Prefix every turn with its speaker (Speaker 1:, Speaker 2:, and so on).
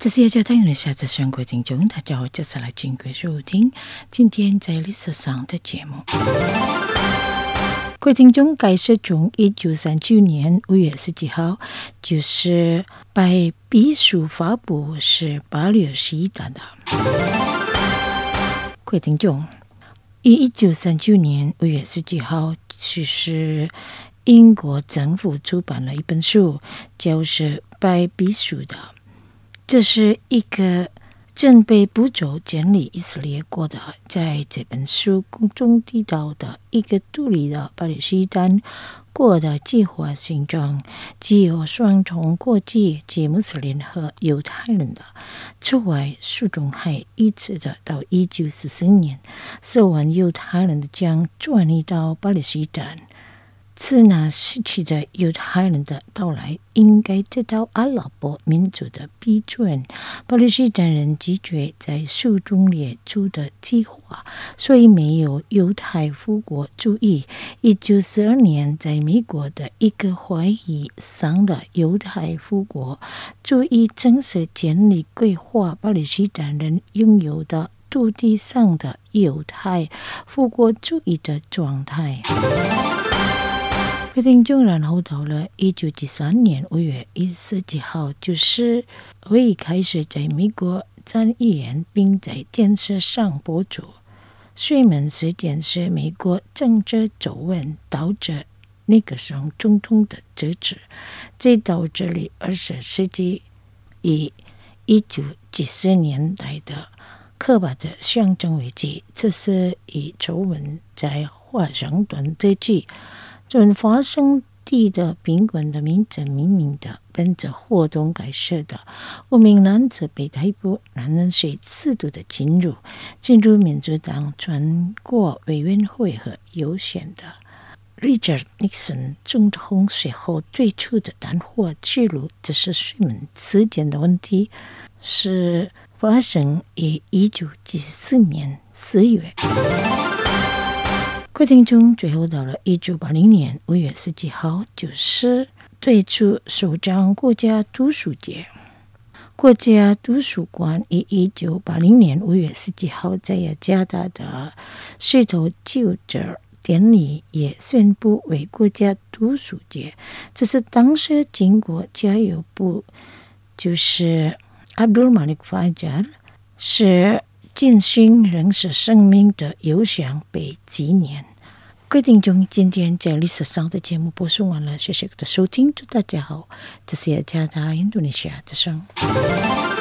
Speaker 1: 这是雅加达印尼下的全国听众，大家好，这次来经过收听今天在历史上的节目。各位听众，该是从1939年5月17号，就是白皮书发布是巴黎时代的。各位听众，1939年5月17号，就是英国政府出版了一本书，就是白皮书的。这是一个准备步骤建立以色列国的，在这本书中提到的一个独立的巴勒斯坦国的计划形成，既有双重国籍及穆斯林和犹太人的。此外，书中还预测的到1944年4万犹太人将转移到巴勒斯坦。自那时期的犹太人的到来应该得到阿拉伯民族的批准。巴勒斯坦人拒绝在书中列出的计划，所以没有犹太复国主义。1942年，在美国的一个会议上的犹太复国主义正式建立规划巴勒斯坦人拥有的土地上的犹太复国主义的状态。听众，然后到了1973年5月27号，就是会议开始在美国参议院并在电视上播出。水门事件是美国政治皱纹，导致尼克松总统的支持，这导致了20世纪以1970年代的可怕的象征危机。这是以皱纹在华盛顿特区准发生地的宾馆的名字命名的。本次活动开始的5名男子被逮捕，男人是4度的进入民主党全国委员会和优先的。Richard Nixon 总统随后推出的谈话记录，这是水门事件的问题，是发生于1974年4月。各位听众，最后到了1980年5月17号，就是推出首张国家图书节。国家图书馆于1980年5月17号在雅加达的石头就职典礼也宣布为国家图书节。这是当时经过教育部就是Abdul Malik Fajar 是进行人是生命的邮箱被纪念。各位听众，今天在历史上的节目播送完了，谢谢各位的收听，祝大家好，这是雅加达印度尼西亚之声。